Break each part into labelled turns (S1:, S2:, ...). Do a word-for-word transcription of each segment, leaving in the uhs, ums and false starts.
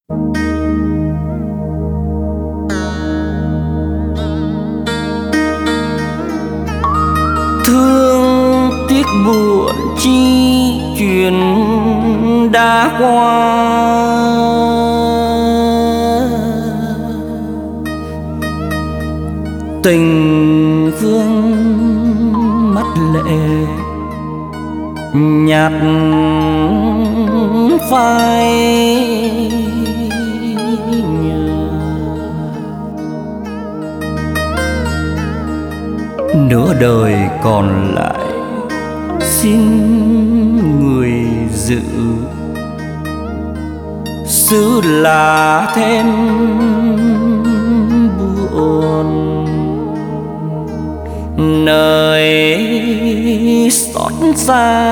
S1: Thương tiếc buồn chi chuyện đã qua, tình vương mắt lệ nhạt phai nhòa. Nửa đời còn lại xin người giữ, xứ là thêm buồn nơi xót xa.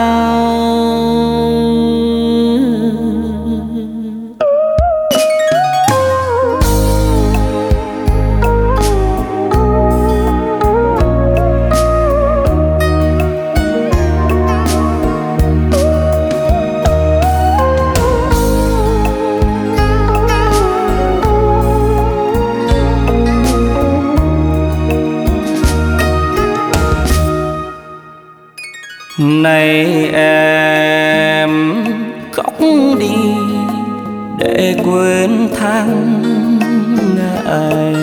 S1: Này em khóc đi để quên tháng ngày,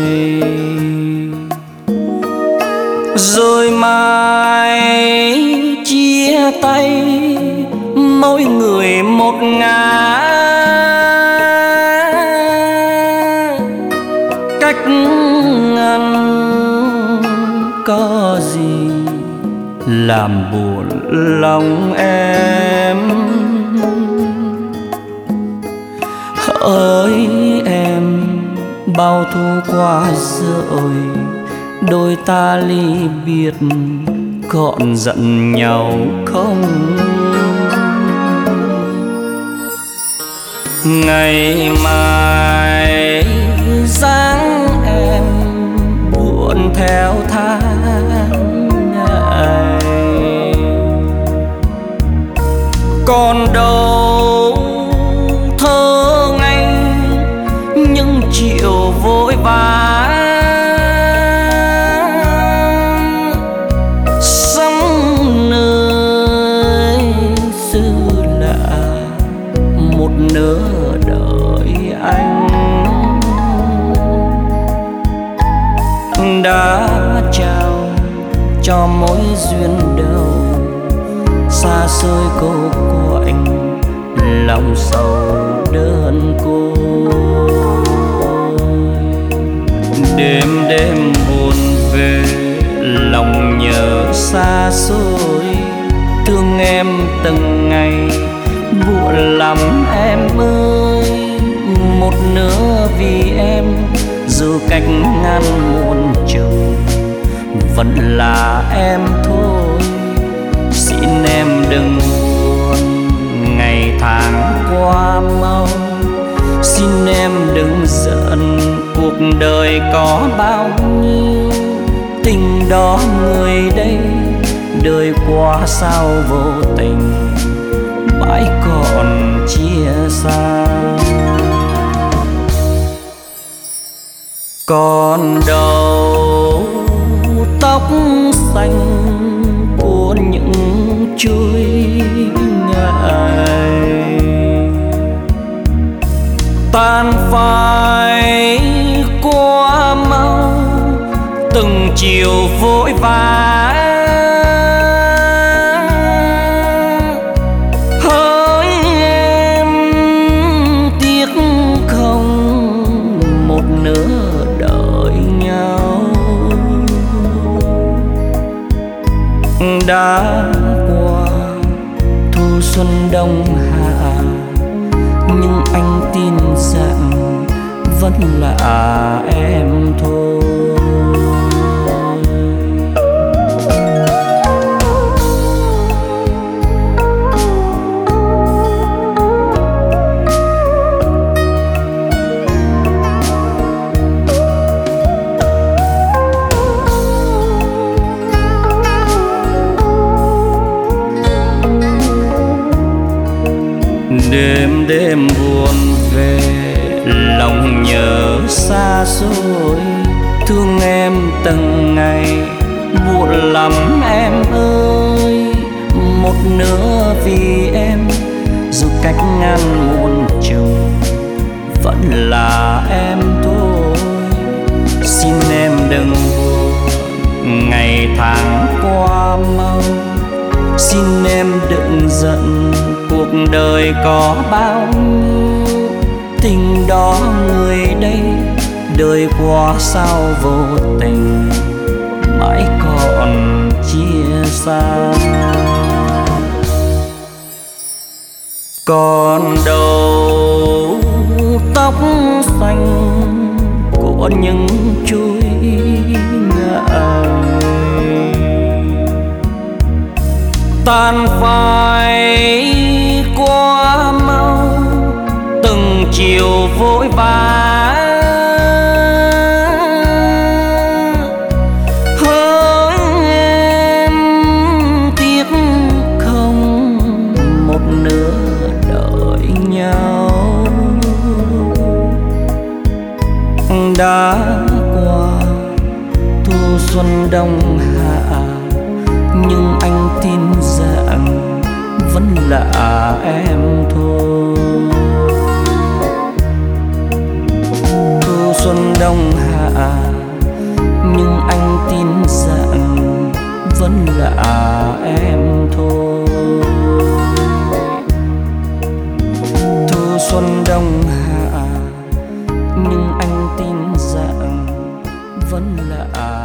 S1: rồi mai chia tay mỗi người một ngả. Cách ngăn có gì làm buồn lòng em. Hỡi em, bao thu qua rồi, đôi ta ly biệt còn giận nhau không? Ngày mai dáng em buồn theo tháng ngày, còn đâu thơ anh những chiều vội vã. Sống nơi xứ lạ một nửa đời anh đã trao cho mối duyên đầu, xa xôi cô quạnh lòng sầu đơn côi. Đêm đêm buồn về lòng nhớ xa xôi, thương em từng ngày buồn lắm em ơi. Một nửa vì em dù cách ngăn muôn trùng vẫn là em thôi. Xin em đừng buồn ngày tháng qua mau, xin em đừng giận cuộc đời có bao nhiêu. Tình đó người đây đời qua sao vô tình mãi còn chia xa. Còn đâu tóc xanh của những chuối ngày, tan phai qua mau từng chiều vội vã. Hỡi em tiếc không một nửa đời nhau, đã qua thu xuân đông hạ, nhưng anh tin rằng vẫn là em thôi. Đêm đêm buồn về lòng nhớ xa xôi, thương em từng ngày buồn lắm em ơi. Một nửa vì em dù cách ngàn muôn trùng vẫn là em thôi. Xin em đừng buồn ngày tháng qua mau, xin em đừng giận cuộc đời có bao nhiêu. Tình đó người đây đời qua sao vô tình mãi còn chia xa. Còn đâu tóc xanh của những chuối ngại, tan phai qua mau từng chiều vội vã. Hỡi em tiếc không một nửa đợi nhau. Đã qua thu xuân đông hạ, nhưng anh tin rằng vẫn là em thôi. Thu xuân đông hạ, nhưng anh tin rằng vẫn là em thôi. Thu xuân đông hạ, nhưng anh tin rằng vẫn là